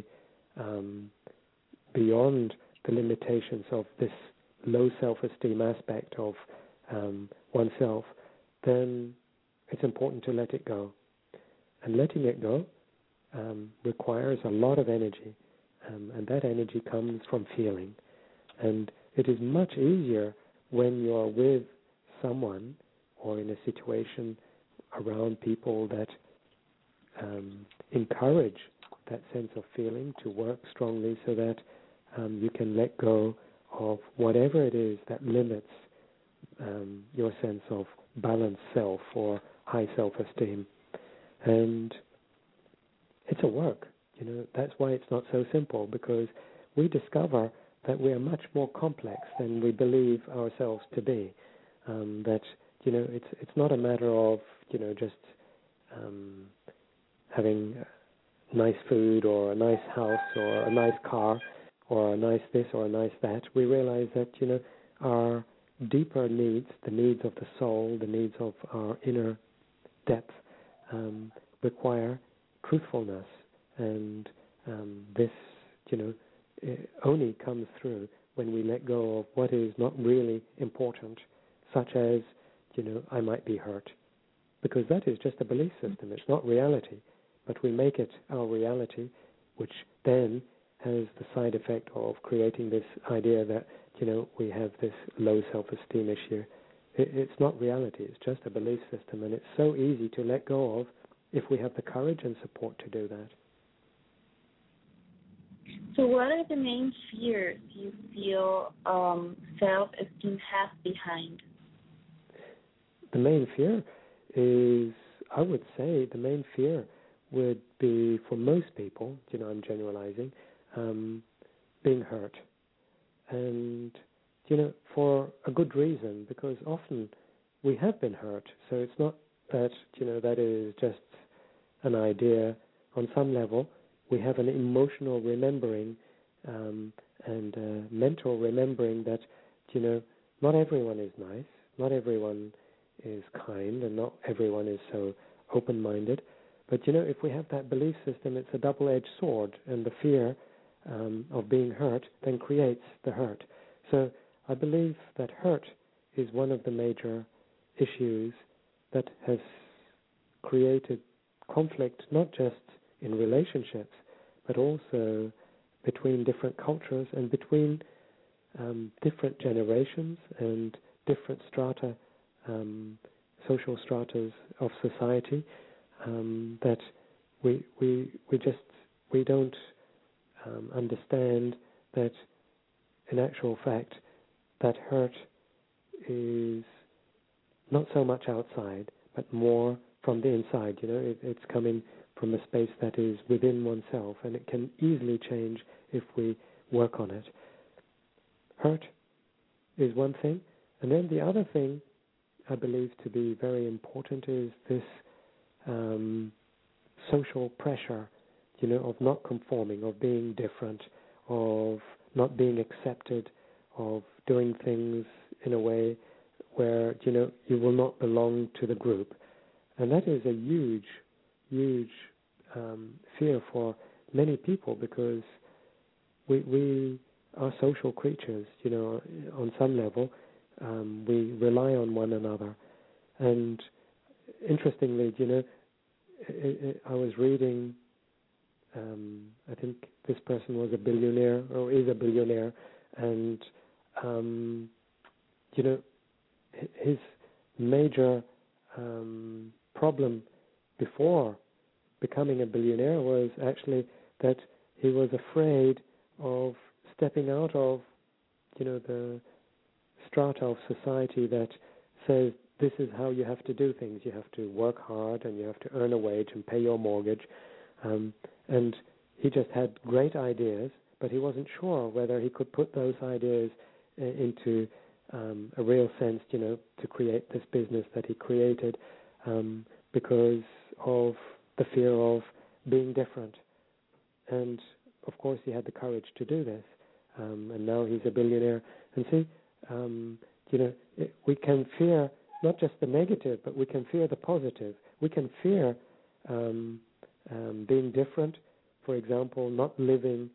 beyond the limitations of this low self-esteem aspect of oneself, then it's important to let it go. And letting it go requires a lot of energy, and that energy comes from feeling. And it is much easier when you're with someone or in a situation around people that encourage that sense of feeling to work strongly, so that you can let go of whatever it is that limits your sense of balanced self or high self-esteem. And it's a work, you know. That's why it's not so simple, because we discover that we are much more complex than we believe ourselves to be. That, you know, it's not a matter of, you know, just having nice food or a nice house or a nice car or a nice this or a nice that. We realize that, you know, our deeper needs, the needs of the soul, the needs of our inner depth, require truthfulness, and this, you know, only comes through when we let go of what is not really important, such as, you know, I might be hurt, because that is just a belief system. It's not reality, but we make it our reality, which then has the side effect of creating this idea that, you know, we have this low self-esteem issue. It's not reality. It's just a belief system, and it's so easy to let go of if we have the courage and support to do that. So what are the main fears you feel self-esteem has behind? The main fear is, I would say, the main fear would be, for most people, you know, I'm generalizing, being hurt. And, you know, for a good reason, because often we have been hurt. So it's not that, you know, that is just an idea. On some level, we have an emotional remembering and mental remembering that, you know, not everyone is nice, not everyone is kind, and not everyone is so open-minded. But, you know, if we have that belief system, it's a double-edged sword, and the fear of being hurt then creates the hurt. So I believe that hurt is one of the major issues that has created conflict, not just in relationships, but also between different cultures and between different generations and different strata, social stratas of society, that we don't understand that in actual fact that hurt is not so much outside, but more from the inside. You know, it's coming from a space that is within oneself, and it can easily change if we work on it. Hurt is one thing, and then the other thing I believe to be very important is this social pressure, you know, of not conforming, of being different, of not being accepted, of doing things in a way where, you know, you will not belong to the group. And that is a huge, huge fear for many people, because we are social creatures, on some level. We rely on one another. And interestingly, I was reading, I think this person was a billionaire, or is a billionaire, and, his major problem before becoming a billionaire was actually that he was afraid of stepping out of, the strata of society that says this is how you have to do things. You have to work hard and you have to earn a wage and pay your mortgage. And he just had great ideas, but he wasn't sure whether he could put those ideas into a real sense, to create this business that he created, because of the fear of being different. And of course he had the courage to do this, and now he's a billionaire. And see, we can fear not just the negative, but we can fear the positive. We can fear being different. For example, not living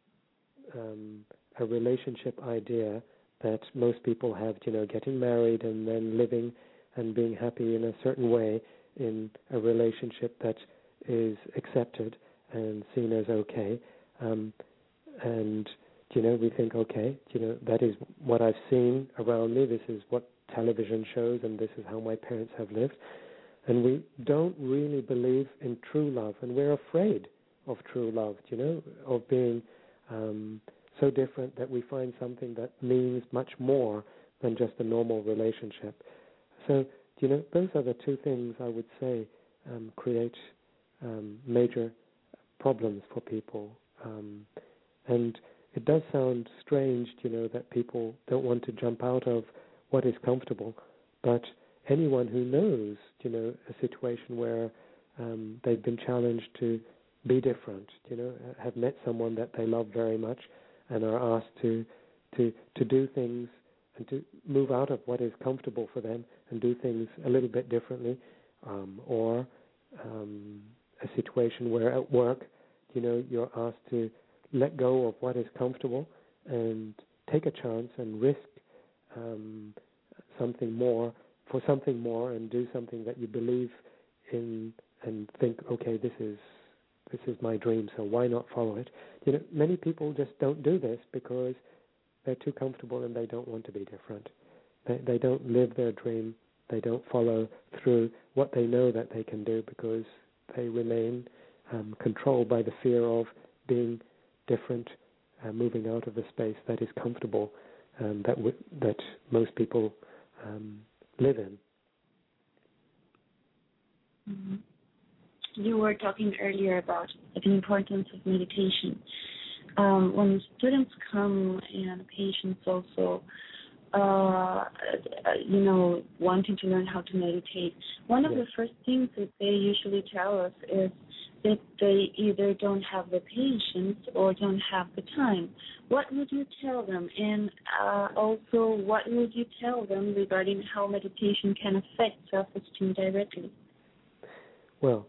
a relationship idea that most people have, getting married and then living and being happy in a certain way in a relationship that is accepted and seen as okay. And, we think, okay, that is what I've seen around me. This is what television shows, and this is how my parents have lived. And we don't really believe in true love, and we're afraid of true love, of being so different that we find something that means much more than just a normal relationship. So, those are the two things I would say create major problems for people. And it does sound strange, that people don't want to jump out of what is comfortable, but anyone who knows, a situation where they've been challenged to be different, have met someone that they love very much and are asked to do things and to move out of what is comfortable for them and do things a little bit differently, or a situation where at work, you're asked to let go of what is comfortable and take a chance and risk something more and do something that you believe in and think, okay, this is my dream, so why not follow it? Many people just don't do this because they're too comfortable and they don't want to be different. They don't live their dream. They don't follow through what they know that they can do because they remain controlled by the fear of being different, moving out of the space that is comfortable, that most people live in. Mm-hmm. You were talking earlier about the importance of meditation. When students come and patients also, wanting to learn how to meditate, one of the first things that they usually tell us is that they either don't have the patience or don't have the time. What would you tell them? And also, what would you tell them regarding how meditation can affect self-esteem directly? Well,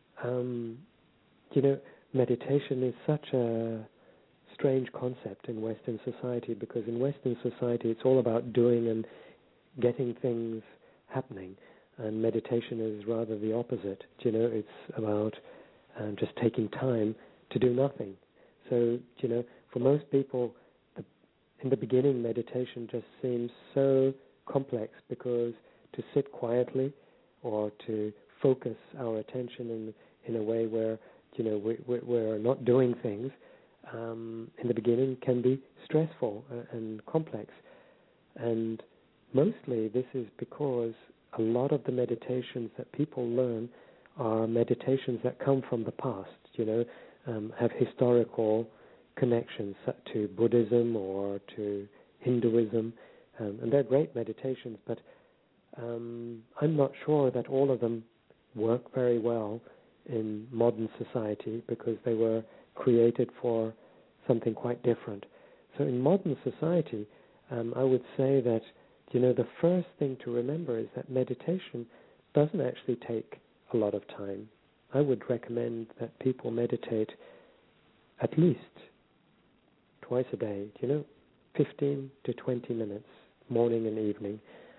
meditation is such a strange concept in Western society, because in Western society it's all about doing and getting things happening, and meditation is rather the opposite. It's about just taking time to do nothing. So, for most people, in the beginning, meditation just seems so complex, because to sit quietly or to focus our attention in a way where we're not doing things in the beginning can be stressful and complex. And mostly this is because a lot of the meditations that people learn are meditations that come from the past, have historical connections to Buddhism or to Hinduism, and they're great meditations, but I'm not sure that all of them work very well in modern society, because they were created for something quite different. So in modern society, I would say that, the first thing to remember is that meditation doesn't actually take a lot of time, I would recommend that people meditate at least twice a day, 15 to 20 minutes, morning and evening.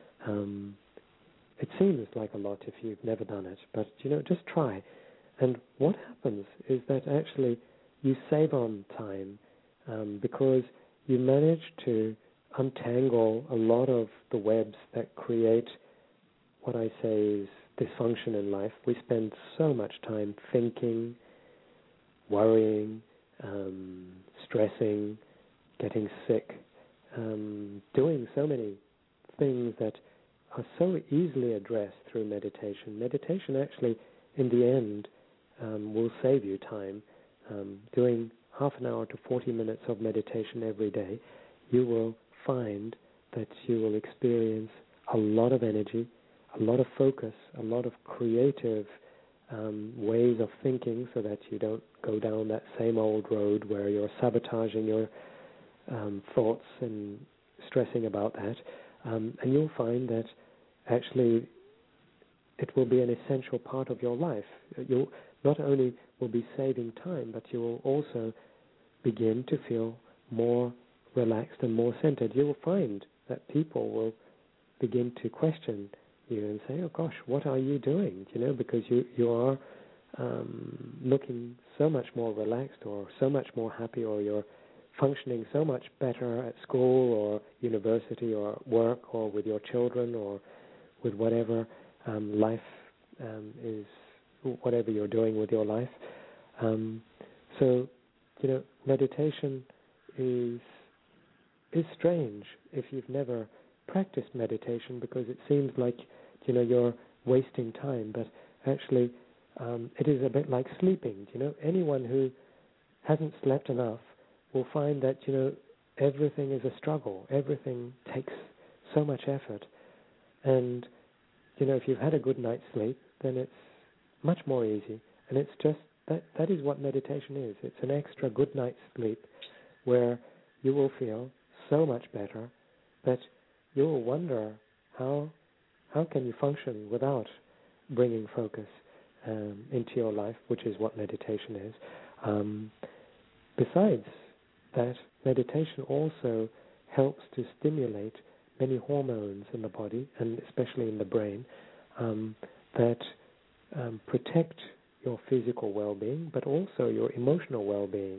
It seems like a lot if you've never done it, but, just try. And what happens is that actually you save on time because you manage to untangle a lot of the webs that create what I say is dysfunction in life. We spend so much time thinking, worrying, stressing, getting sick, doing so many things that are so easily addressed through meditation. Meditation actually, in the end, will save you time. Doing half an hour to 40 minutes of meditation every day, you will find that you will experience a lot of energy, a lot of focus, a lot of creative ways of thinking, so that you don't go down that same old road where you're sabotaging your thoughts and stressing about that. And you'll find that actually it will be an essential part of your life. You not only will be saving time, but you will also begin to feel more relaxed and more centered. You will find that people will begin to question you and say, oh gosh, what are you doing? Because you are looking so much more relaxed, or so much more happy, or you're functioning so much better at school or university or work or with your children or with whatever life is, whatever you're doing with your life. So, meditation is strange if you've never practiced meditation, because it seems like, you're wasting time. But actually, it is a bit like sleeping. Anyone who hasn't slept enough will find that, everything is a struggle. Everything takes so much effort. And, if you've had a good night's sleep, then it's much more easy. And it's just, that is what meditation is. It's an extra good night's sleep where you will feel so much better that you will wonder how can you function without bringing focus into your life, which is what meditation is. Besides that, meditation also helps to stimulate many hormones in the body, and especially in the brain, that protect your physical well-being, but also your emotional well-being.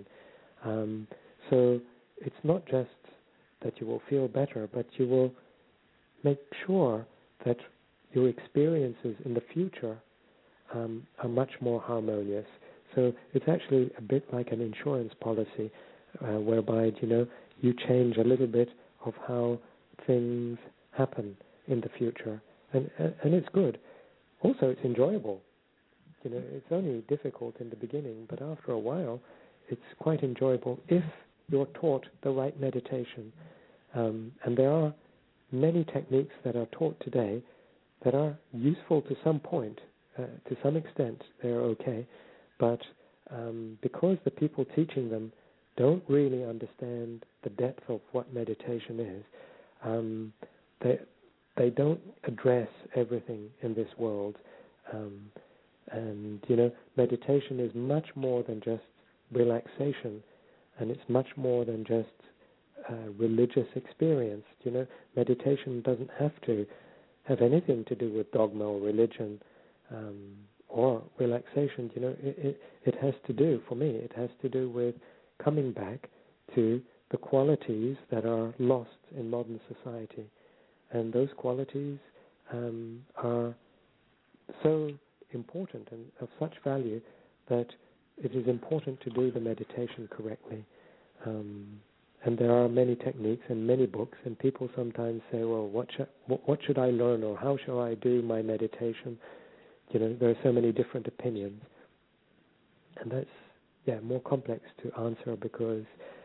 So it's not just that you will feel better, but you will make sure that your experiences in the future are much more harmonious. So it's actually a bit like an insurance policy, whereby, you change a little bit of how things happen in the future. And it's good. Also, it's enjoyable. It's only difficult in the beginning, but after a while, it's quite enjoyable if you're taught the right meditation. And there are many techniques that are taught today that are useful to some point. To some extent, they're okay. But because the people teaching them don't really understand the depth of what meditation is, they don't address everything in this world. And meditation is much more than just relaxation, and it's much more than just religious experience. Meditation doesn't have to have anything to do with dogma or religion or relaxation. It has to do, for me, it has to do with coming back to the qualities that are lost in modern society. And those qualities are so important and of such value that it is important to do the meditation correctly. And there are many techniques and many books, and people sometimes say, well, what should I learn, or how shall I do my meditation? There are so many different opinions. And that's, more complex to answer because,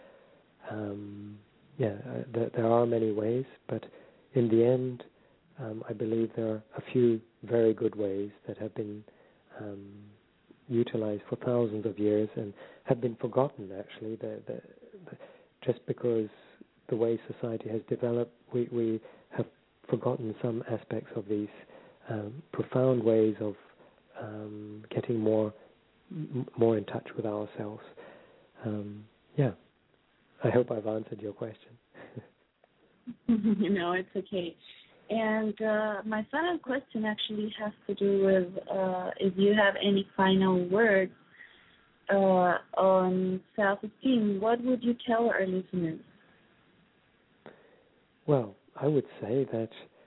there are many ways, but in the end, I believe there are a few very good ways that have been utilized for thousands of years and have been forgotten, actually. Just because the way society has developed, we have forgotten some aspects of these profound ways of getting more in touch with ourselves. Yeah, I hope I've answered your question. No, it's okay. And my final question actually has to do with if you have any final words on self-esteem. What would you tell our listeners? Well, I would say that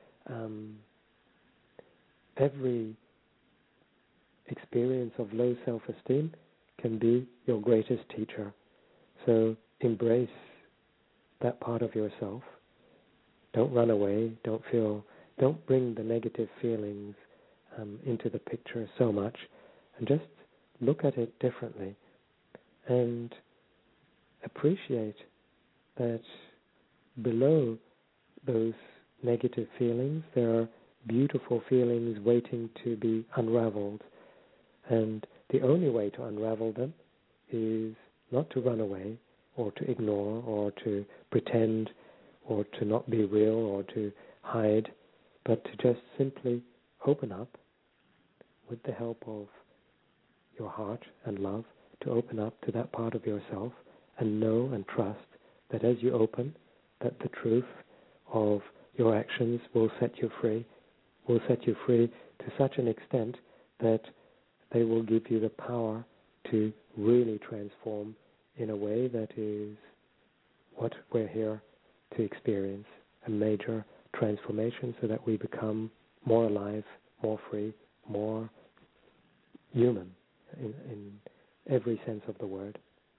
every experience of low self-esteem can be your greatest teacher. So embrace that part of yourself. Don't run away. Don't bring the negative feelings into the picture so much, and just look at it differently and appreciate that below those negative feelings there are beautiful feelings waiting to be unraveled. And the only way to unravel them is not to run away or to ignore or to pretend or to not be real or to hide, but to just simply open up with the help of your heart and love, to open up to that part of yourself and know and trust that as you open, that the truth of your actions will set you free to such an extent that they will give you the power to really transform in a way that is what we're here to experience, a major transformation so that we become more alive, more free, more human in every sense of the word.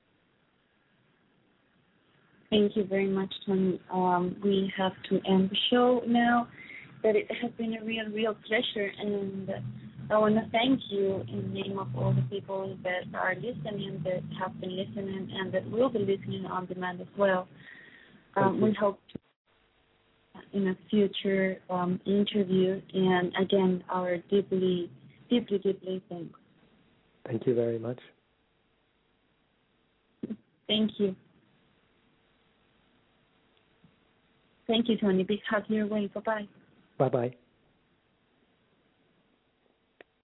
Thank you very much, Tony. We have to end the show now, but it has been a real pleasure, and I want to thank you in the name of all the people that are listening, that have been listening, and that will be listening on demand as well. We hope to, in a future interview, and again, our deeply thanks. Thank you very much. Thank you. Thank you, Tony. Big hug your way. Bye-bye. Bye-bye.